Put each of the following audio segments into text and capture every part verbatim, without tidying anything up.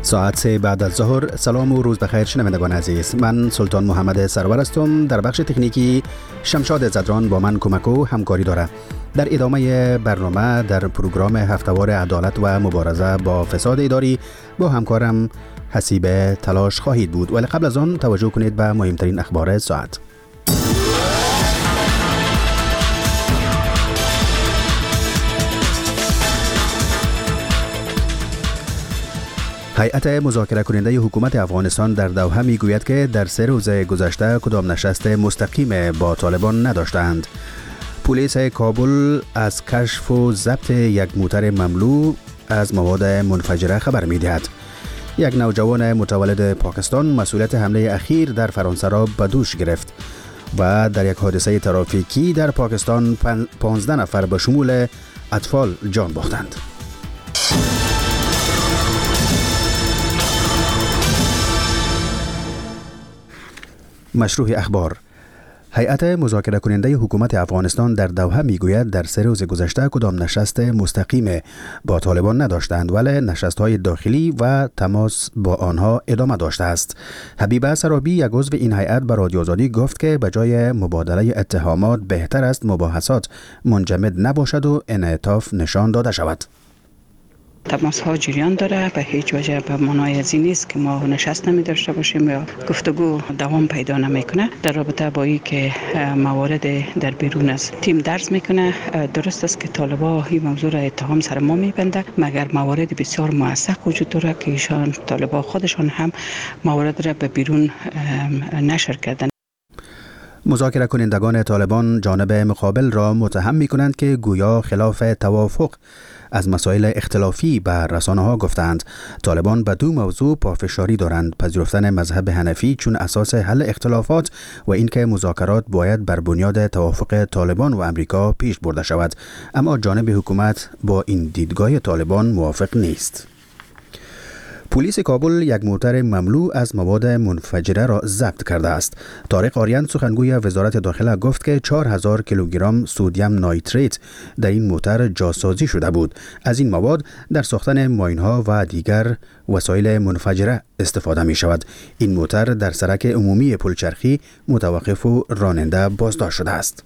ساعت سه بعد از ظهر. سلام و روز بخیر شنوندگان عزیز. من سلطان محمد سرور هستم. در بخش تکنیکی شمشاد زدران با من کمک و همکاری داره. در ادامه برنامه در پروگرام هفتهوار عدالت و مبارزه با فساد اداری با همکارم حسیب تلاش خواهید بود، ولی قبل از آن توجه کنید به مهمترین اخبار ساعت. هیئت مذاکره کننده حکومت افغانستان در دوحه میگوید که در سه روز گذشته کدام نشست مستقیم با طالبان نداشتند. پلیس کابل از کشف و ضبط یک موتر مملو از مواد منفجره خبر میدهد. یک نوجوان متولد پاکستان مسئولیت حمله اخیر در فرانسه را به دوش گرفت و در یک حادثه ترافیکی در پاکستان پانزده نفر به شمول اطفال جان باختند. مشروع اخبار. هیئت مذاکره کننده حکومت افغانستان در دوحه میگوید در سه روز گذشته کدام نشست مستقیم با طالبان نداشتند، ولی نشست‌های داخلی و تماس با آنها ادامه داشته است. حبیبه سرابی یک عضو این هیئت به رادیو آزادی گفت که به جای مبادله اتهامات بهتر است مباحثات منجمد نباشد و انعطاف نشان داده شود. تماس ها جریان داره، به هیچ وجه به معنای از این نیست که ما نشست نمی داشته باشیم یا گفتگو دوام پیدا نمیکنه. در رابطه با این که موارد در بیرون از تیم درس میکنه، درست است که طالبا این موضوع را اتهام سر ما میبنده، مگر موارد بسیار موثق وجود داره که ایشان طالبا خودشان هم موارد را به بیرون نشر کردن. مذاکره کنندگان طالبان جانب مقابل را متهم می کنند که گویا خلاف توافق از مسائل اختلافی به رسانه ها گفتند. طالبان به دو موضوع پافشاری دارند: پذیرفتن مذهب حنفی چون اساس حل اختلافات و اینکه مذاکرات باید بر بنیاد توافق طالبان و امریکا پیش برده شود. اما جانب حکومت با این دیدگاه طالبان موافق نیست. پلیس کابل یک موتر مملو از مواد منفجره را ضبط کرده است. طارق آریان سخنگوی وزارت داخله گفت که چهار هزار کیلوگرم سدیم نایتریت در این موتر جاسازی شده بود. از این مواد در ساختن ماین‌ها و دیگر وسایل منفجره استفاده می شود. این موتر در سرک عمومی پلچرخی متوقف و راننده بازداشت شده است.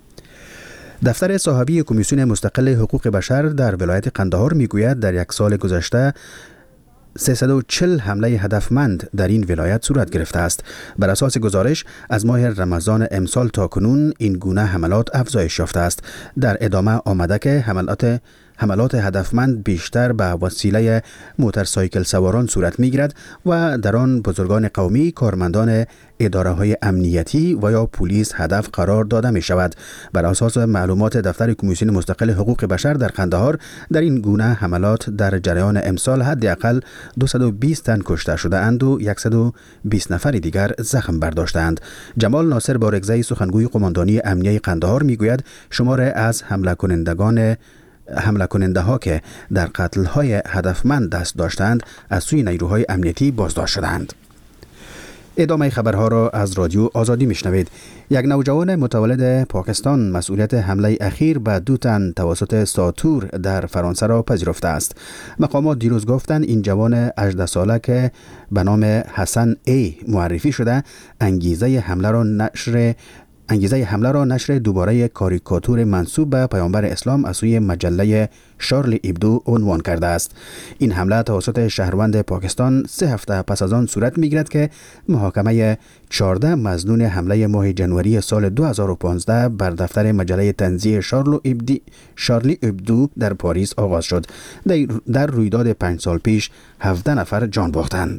دفتر صاحبی کمیسیون مستقل حقوق بشر در ولایت قندهار می گوید در یک سال گذشته سیصد و چهل حمله هدفمند در این ولایت صورت گرفته است. بر اساس گزارش از ماه رمضان امسال تا کنون این گونه حملات افزایش یافته است. در ادامه آمده که حملات حملات هدفمند بیشتر به وسیله موتورسایکل سواران صورت می‌گیرد و در آن بزرگان قومی، کارمندان اداره‌های امنیتی و یا پلیس هدف قرار داده می شود. بر اساس معلومات دفتر کمیسیون مستقل حقوق بشر در قندهار، در این گونه حملات در جریان امسال حداقل دویست و بیست تن کشته شده اند و صد و بیست نفر دیگر زخم برداشتند. جمال ناصر بارگزی سخنگوی قماندانی امنیه قندهار میگوید شمار از حمله کنندگان حمله کننده ها که در قتل های هدفمند دست داشتند از سوی نیروهای امنیتی بازداشت شدند. ادامه خبرها را از رادیو آزادی میشنوید. یک نوجوان متولد پاکستان مسئولیت حمله اخیر به دو تن توسط ساتور در فرانسه را پذیرفته است. مقامات دیروز گفتند این جوان هجده ساله که به نام حسن ای معرفی شده انگیزه حمله را نشر انگیزه حمله را نشر دوباره کاریکاتور منسوب به پیامبر اسلام از سوی مجله شارلی ابدو عنوان کرده است. این حمله توسط شهروند پاکستان سه هفته پس از آن صورت می‌گیرد که محاکمه چهارده مظنون حمله ماه جنوری سال دو هزار و پانزده بر دفتر مجله طنزی شارلی ابدو شارلی ابدو در پاریس آغاز شد. در رویداد پنج سال پیش هفده نفر جان باختند.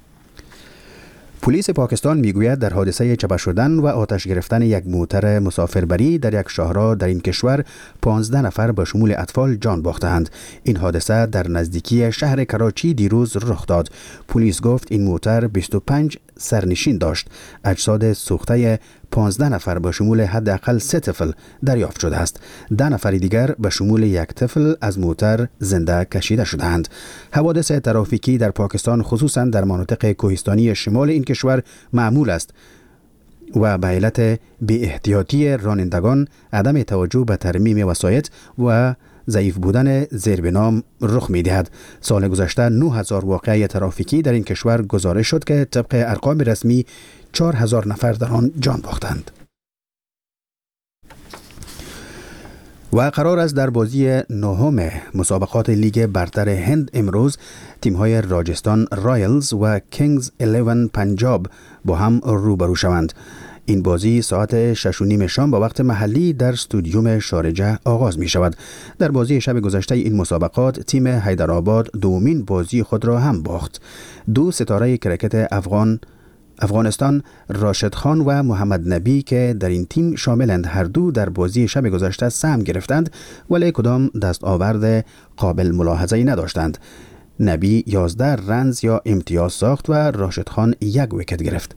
پلیس پاکستان میگوید در حادثه چپه شدن و آتش گرفتن یک موتر مسافربری در یک شاهراه در این کشور پانزده نفر به شمول اطفال جان باختند. این حادثه در نزدیکی شهر کراچی دیروز رخ داد. پلیس گفت این موتر بیست و پنج سرنشین داشت. اجساد سوخته پانزده نفر به شمول حداقل سه طفل دریافت شده است. ده نفر دیگر به شمول یک طفل از موتر زنده کشیده شدند. حوادث ترافیکی در پاکستان خصوصا در مناطق کوهستانی شمال این کشور معمول است و به علت بی احتیاطی رانندگان، عدم توجه به ترمیم وسایط و ضعیف بودن زیربنا رخ می‌دهد. سال گذشته نه هزار واقعه ترافیکی در این کشور گزارش شد که طبق ارقام رسمی چهار هزار نفر در آن جان باختند. و قرار است در بازی نهم مسابقات لیگ برتر هند امروز تیم‌های راجستان رایلز و کینگز الیون پنجاب با هم روبرو شوند. این بازی ساعت شش و نیم شام با وقت محلی در استودیوم شارجه آغاز می شود. در بازی شب گذشته این مسابقات تیم حیدرآباد دومین بازی خود را هم باخت. دو ستاره کرکت افغان افغانستان راشد خان و محمد نبی که در این تیم شاملند هر دو در بازی شب گذشته سهم گرفتند ولی کدام دستاورد قابل ملاحظه‌ای نداشتند. نبی یازده رنز یا امتیاز ساخت و راشد خان یک ویکت گرفت.